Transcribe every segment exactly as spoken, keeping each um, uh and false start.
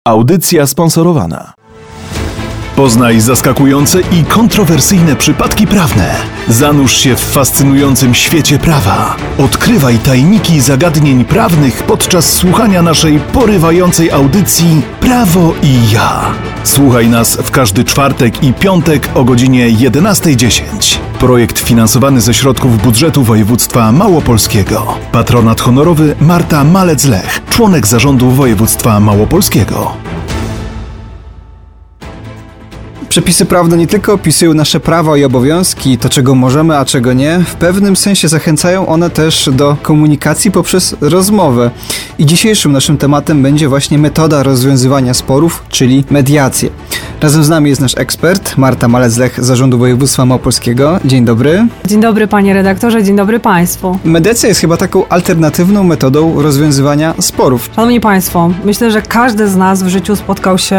Audycja sponsorowana. Poznaj zaskakujące i kontrowersyjne przypadki prawne. Zanurz się w fascynującym świecie prawa. Odkrywaj tajniki zagadnień prawnych podczas słuchania naszej porywającej audycji Prawo i ja. Słuchaj nas w każdy czwartek i piątek o godzinie jedenasta dziesięć. Projekt finansowany ze środków budżetu województwa małopolskiego. Patronat honorowy Marta Malec-Lech, członek zarządu województwa małopolskiego. Przepisy prawne nie tylko opisują nasze prawa i obowiązki, to czego możemy, a czego nie, w pewnym sensie zachęcają one też do komunikacji poprzez rozmowę. I dzisiejszym naszym tematem będzie właśnie metoda rozwiązywania sporów, czyli mediacje. Razem z nami jest nasz ekspert, Marta Malec-Lech z Zarządu Województwa Małopolskiego. Dzień dobry. Dzień dobry panie redaktorze, dzień dobry państwu. Mediacja jest chyba taką alternatywną metodą rozwiązywania sporów. Szanowni państwo, myślę, że każdy z nas w życiu spotkał się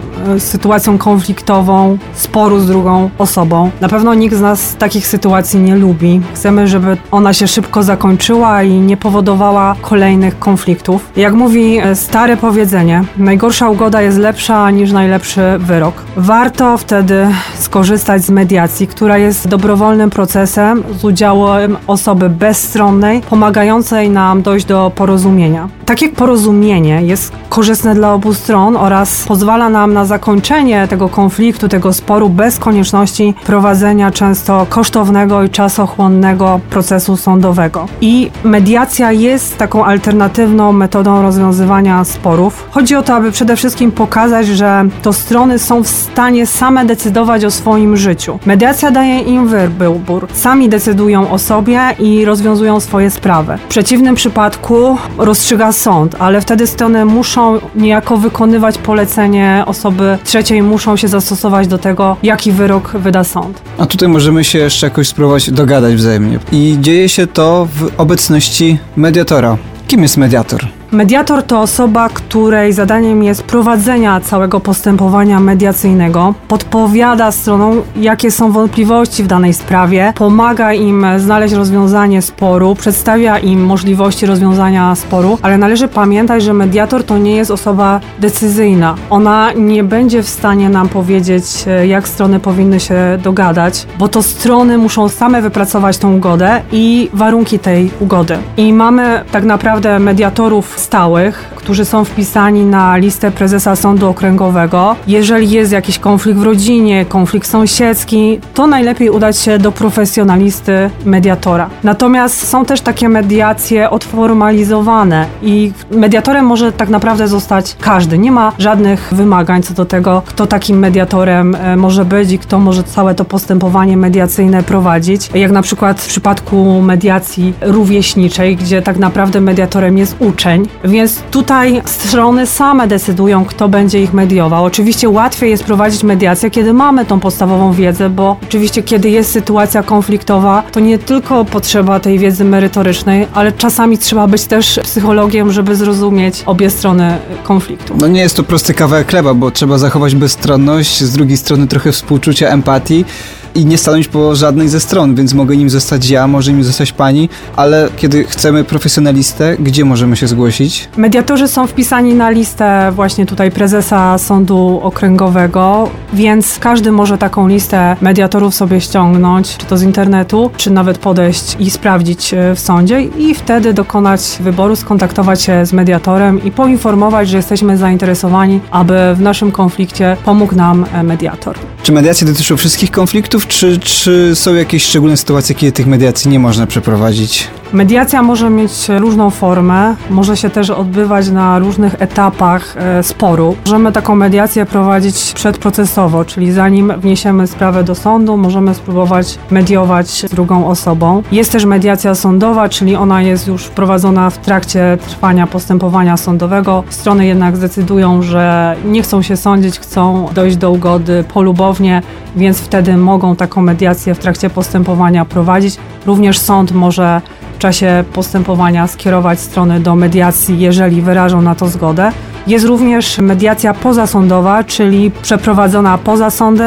z sytuacją konfliktową, sporu z drugą osobą. Na pewno nikt z nas takich sytuacji nie lubi. Chcemy, żeby ona się szybko zakończyła i nie powodowała kolejnych konfliktów. Jak mówi stare powiedzenie, najgorsza ugoda jest lepsza niż najlepszy wyrok. Warto wtedy skorzystać z mediacji, która jest dobrowolnym procesem z udziałem osoby bezstronnej, pomagającej nam dojść do porozumienia. Takie porozumienie jest korzystne dla obu stron oraz pozwala nam na zakończenie tego konfliktu, tego sporu bez konieczności prowadzenia często kosztownego i czasochłonnego procesu sądowego. I mediacja jest taką alternatywną metodą rozwiązywania sporów. Chodzi o to, aby przede wszystkim pokazać, że to strony są w stanie same decydować o swoim życiu. Mediacja daje im wybór. Sami decydują o sobie i rozwiązują swoje sprawy. W przeciwnym przypadku rozstrzyga sąd, ale wtedy strony muszą niejako wykonywać polecenie osoby trzeciej, muszą się zastosować do tego, jaki wyrok wyda sąd. A tutaj możemy się jeszcze jakoś spróbować dogadać wzajemnie. I dzieje się to w obecności mediatora. Kim jest mediator? Mediator to osoba, której zadaniem jest prowadzenia całego postępowania mediacyjnego, podpowiada stronom, jakie są wątpliwości w danej sprawie, pomaga im znaleźć rozwiązanie sporu, przedstawia im możliwości rozwiązania sporu, ale należy pamiętać, że mediator to nie jest osoba decyzyjna. Ona nie będzie w stanie nam powiedzieć, jak strony powinny się dogadać, bo to strony muszą same wypracować tą ugodę i warunki tej ugody. I mamy tak naprawdę mediatorów stałych, którzy są wpisani na listę prezesa Sądu Okręgowego. Jeżeli jest jakiś konflikt w rodzinie, konflikt sąsiedzki, to najlepiej udać się do profesjonalisty mediatora. Natomiast są też takie mediacje odformalizowane i mediatorem może tak naprawdę zostać każdy. Nie ma żadnych wymagań co do tego, kto takim mediatorem może być i kto może całe to postępowanie mediacyjne prowadzić. Jak na przykład w przypadku mediacji rówieśniczej, gdzie tak naprawdę mediatorem jest uczeń. Więc tutaj strony same decydują, kto będzie ich mediował. Oczywiście łatwiej jest prowadzić mediację, kiedy mamy tą podstawową wiedzę, bo oczywiście kiedy jest sytuacja konfliktowa, to nie tylko potrzeba tej wiedzy merytorycznej, ale czasami trzeba być też psychologiem, żeby zrozumieć obie strony konfliktu. No nie jest to prosty kawałek chleba, bo trzeba zachować bezstronność, z drugiej strony trochę współczucia, empatii i nie stanąć po żadnej ze stron, więc mogę nim zostać ja, może nim zostać pani, ale kiedy chcemy profesjonalistę, gdzie możemy się zgłosić? Mediatorzy są wpisani na listę właśnie tutaj prezesa Sądu Okręgowego, więc każdy może taką listę mediatorów sobie ściągnąć, czy to z internetu, czy nawet podejść i sprawdzić w sądzie i wtedy dokonać wyboru, skontaktować się z mediatorem i poinformować, że jesteśmy zainteresowani, aby w naszym konflikcie pomógł nam mediator. Czy mediacje dotyczą wszystkich konfliktów, czy, czy są jakieś szczególne sytuacje, kiedy tych mediacji nie można przeprowadzić? Mediacja może mieć różną formę, może się też odbywać na różnych etapach e, sporu. Możemy taką mediację prowadzić przedprocesowo, czyli zanim wniesiemy sprawę do sądu, możemy spróbować mediować z drugą osobą. Jest też mediacja sądowa, czyli ona jest już prowadzona w trakcie trwania postępowania sądowego. Strony jednak zdecydują, że nie chcą się sądzić, chcą dojść do ugody polubownie, więc wtedy mogą taką mediację w trakcie postępowania prowadzić. Również sąd może w czasie postępowania skierować strony do mediacji, jeżeli wyrażą na to zgodę. Jest również mediacja pozasądowa, czyli przeprowadzona poza sądem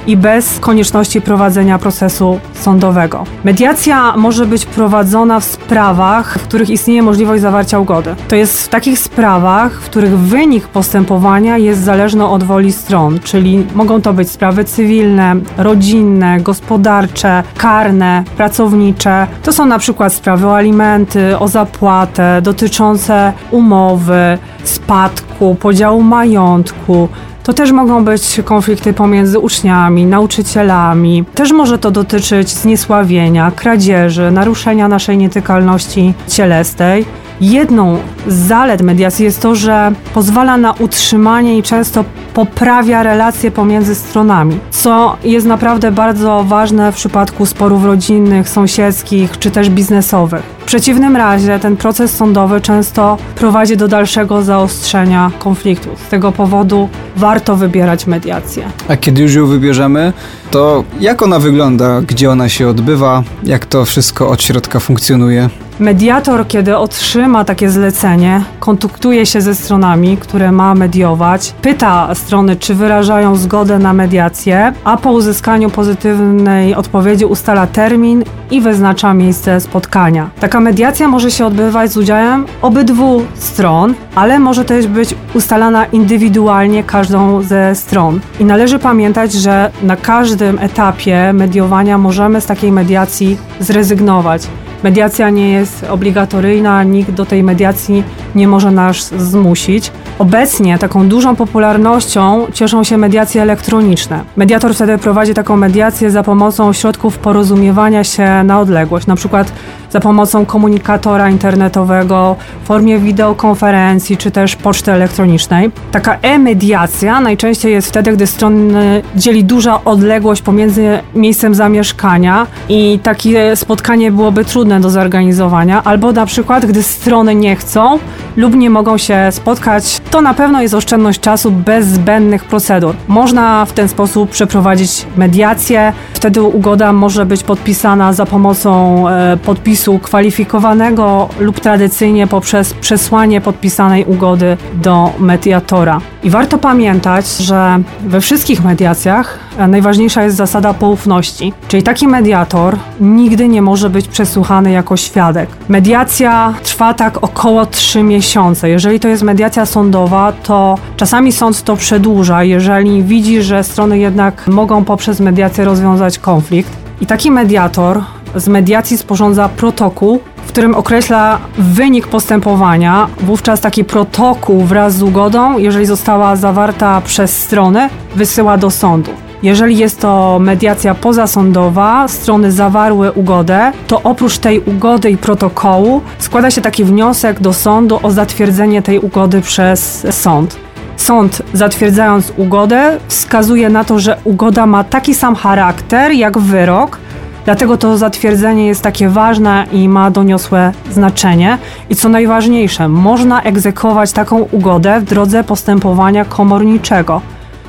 i bez konieczności prowadzenia procesu sądowego. Mediacja może być prowadzona w sprawach, w których istnieje możliwość zawarcia ugody. To jest w takich sprawach, w których wynik postępowania jest zależny od woli stron, czyli mogą to być sprawy cywilne, rodzinne, gospodarcze, karne, pracownicze. To są na przykład sprawy o alimenty, o zapłatę, dotyczące umowy, spadku, podziału majątku. To też mogą być konflikty pomiędzy uczniami, nauczycielami. Też może to dotyczyć zniesławienia, kradzieży, naruszenia naszej nietykalności cielesnej. Jedną z zalet mediacji jest to, że pozwala na utrzymanie i często poprawia relacje pomiędzy stronami, co jest naprawdę bardzo ważne w przypadku sporów rodzinnych, sąsiedzkich czy też biznesowych. W przeciwnym razie ten proces sądowy często prowadzi do dalszego zaostrzenia konfliktu. Z tego powodu warto wybierać mediację. A kiedy już ją wybierzemy, to jak ona wygląda, gdzie ona się odbywa, jak to wszystko od środka funkcjonuje? Mediator, kiedy otrzyma takie zlecenie, kontaktuje się ze stronami, które ma mediować, pyta strony, czy wyrażają zgodę na mediację, a po uzyskaniu pozytywnej odpowiedzi ustala termin i wyznacza miejsce spotkania. Taka mediacja może się odbywać z udziałem obydwu stron, ale może też być ustalana indywidualnie każdą ze stron. I należy pamiętać, że na każdym etapie mediowania możemy z takiej mediacji zrezygnować. Mediacja nie jest obligatoryjna, nikt do tej mediacji nie może nas zmusić. Obecnie taką dużą popularnością cieszą się mediacje elektroniczne. Mediator wtedy prowadzi taką mediację za pomocą środków porozumiewania się na odległość, na przykład za pomocą komunikatora internetowego, w formie wideokonferencji czy też poczty elektronicznej. Taka e-mediacja najczęściej jest wtedy, gdy strony dzieli duża odległość pomiędzy miejscem zamieszkania i takie spotkanie byłoby trudne do zorganizowania, albo na przykład, gdy strony nie chcą lub nie mogą się spotkać, to na pewno jest oszczędność czasu bez zbędnych procedur. Można w ten sposób przeprowadzić mediację, wtedy ugoda może być podpisana za pomocą e, podpisu kwalifikowanego lub tradycyjnie poprzez przesłanie podpisanej ugody do mediatora. I warto pamiętać, że we wszystkich mediacjach najważniejsza jest zasada poufności, czyli taki mediator nigdy nie może być przesłuchany jako świadek. Mediacja trwa tak około trzy miesiące. Jeżeli to jest mediacja sądowa, to czasami sąd to przedłuża, jeżeli widzi, że strony jednak mogą poprzez mediację rozwiązać konflikt. I taki mediator z mediacji sporządza protokół, w którym określa wynik postępowania. Wówczas taki protokół wraz z ugodą, jeżeli została zawarta przez strony, wysyła do sądu. Jeżeli jest to mediacja pozasądowa, strony zawarły ugodę, to oprócz tej ugody i protokołu składa się taki wniosek do sądu o zatwierdzenie tej ugody przez sąd. Sąd, zatwierdzając ugodę, wskazuje na to, że ugoda ma taki sam charakter jak wyrok, dlatego to zatwierdzenie jest takie ważne i ma doniosłe znaczenie. I co najważniejsze, można egzekwować taką ugodę w drodze postępowania komorniczego.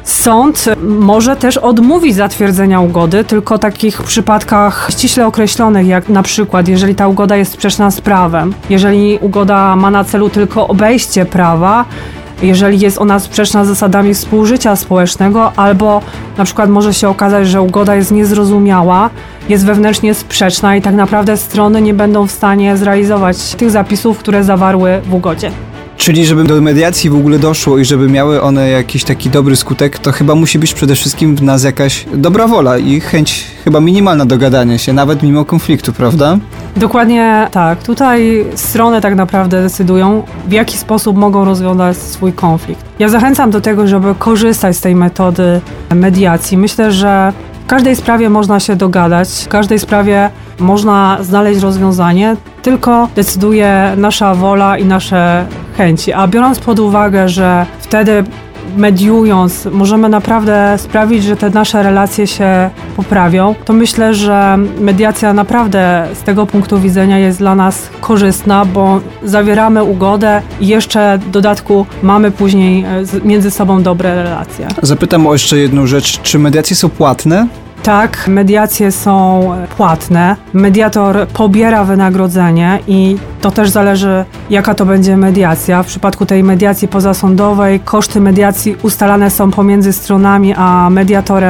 Sąd może też odmówić zatwierdzenia ugody, tylko w takich przypadkach ściśle określonych, jak na przykład jeżeli ta ugoda jest sprzeczna z prawem, jeżeli ugoda ma na celu tylko obejście prawa, jeżeli jest ona sprzeczna z zasadami współżycia społecznego, albo na przykład może się okazać, że ugoda jest niezrozumiała, jest wewnętrznie sprzeczna i tak naprawdę strony nie będą w stanie zrealizować tych zapisów, które zawarły w ugodzie. Czyli żeby do mediacji w ogóle doszło i żeby miały one jakiś taki dobry skutek, to chyba musi być przede wszystkim w nas jakaś dobra wola i chęć chyba minimalna do gadania się, nawet mimo konfliktu, prawda? Dokładnie tak. Tutaj strony tak naprawdę decydują, w jaki sposób mogą rozwiązać swój konflikt. Ja zachęcam do tego, żeby korzystać z tej metody mediacji. Myślę, że w każdej sprawie można się dogadać, w każdej sprawie można znaleźć rozwiązanie, tylko decyduje nasza wola i nasze chęci. A biorąc pod uwagę, że wtedy mediując możemy naprawdę sprawić, że te nasze relacje się poprawią, to myślę, że mediacja naprawdę z tego punktu widzenia jest dla nas korzystna, bo zawieramy ugodę i jeszcze w dodatku mamy później między sobą dobre relacje. Zapytam o jeszcze jedną rzecz. Czy mediacje są płatne? Tak, mediacje są płatne. Mediator pobiera wynagrodzenie i to też zależy, jaka to będzie mediacja. W przypadku tej mediacji pozasądowej koszty mediacji ustalane są pomiędzy stronami a mediatorem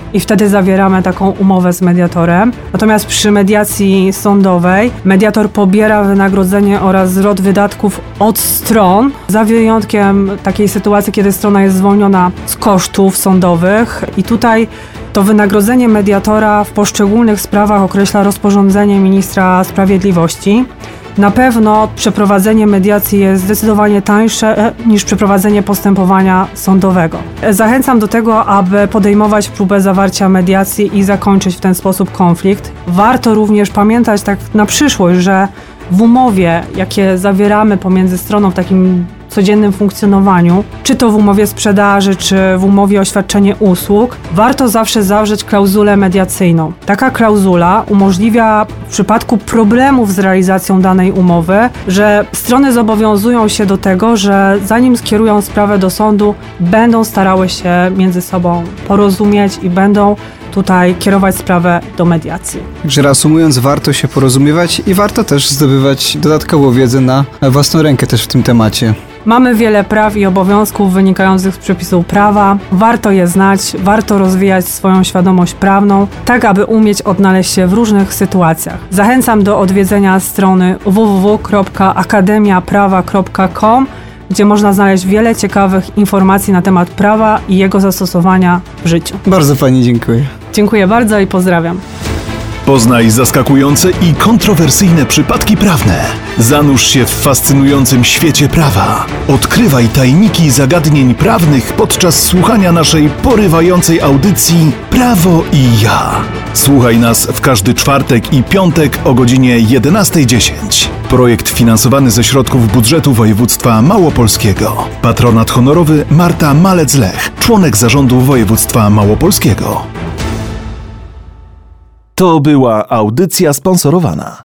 i wtedy zawieramy taką umowę z mediatorem. Natomiast przy mediacji sądowej mediator pobiera wynagrodzenie oraz zwrot wydatków od stron, za wyjątkiem takiej sytuacji, kiedy strona jest zwolniona z kosztów sądowych i tutaj to wynagrodzenie mediatora w poszczególnych sprawach określa rozporządzenie ministra sprawiedliwości. Na pewno przeprowadzenie mediacji jest zdecydowanie tańsze niż przeprowadzenie postępowania sądowego. Zachęcam do tego, aby podejmować próbę zawarcia mediacji i zakończyć w ten sposób konflikt. Warto również pamiętać tak na przyszłość, że w umowie, jakie zawieramy pomiędzy stroną w takim codziennym funkcjonowaniu, czy to w umowie sprzedaży, czy w umowie o świadczenie usług, warto zawsze zawrzeć klauzulę mediacyjną. Taka klauzula umożliwia w przypadku problemów z realizacją danej umowy, że strony zobowiązują się do tego, że zanim skierują sprawę do sądu, będą starały się między sobą porozumieć i będą tutaj kierować sprawę do mediacji. Także reasumując, warto się porozumiewać i warto też zdobywać dodatkową wiedzę na własną rękę też w tym temacie. Mamy wiele praw i obowiązków wynikających z przepisów prawa. Warto je znać, warto rozwijać swoją świadomość prawną, tak aby umieć odnaleźć się w różnych sytuacjach. Zachęcam do odwiedzenia strony w w w kropka akademia prawa kropka com, gdzie można znaleźć wiele ciekawych informacji na temat prawa i jego zastosowania w życiu. Bardzo Pani dziękuję. Dziękuję bardzo i pozdrawiam. Poznaj zaskakujące i kontrowersyjne przypadki prawne. Zanurz się w fascynującym świecie prawa. Odkrywaj tajniki zagadnień prawnych podczas słuchania naszej porywającej audycji Prawo i ja. Słuchaj nas w każdy czwartek i piątek o godzinie jedenasta dziesięć. Projekt finansowany ze środków budżetu województwa małopolskiego. Patronat honorowy Marta Malec-Lech, członek zarządu województwa małopolskiego. To była audycja sponsorowana.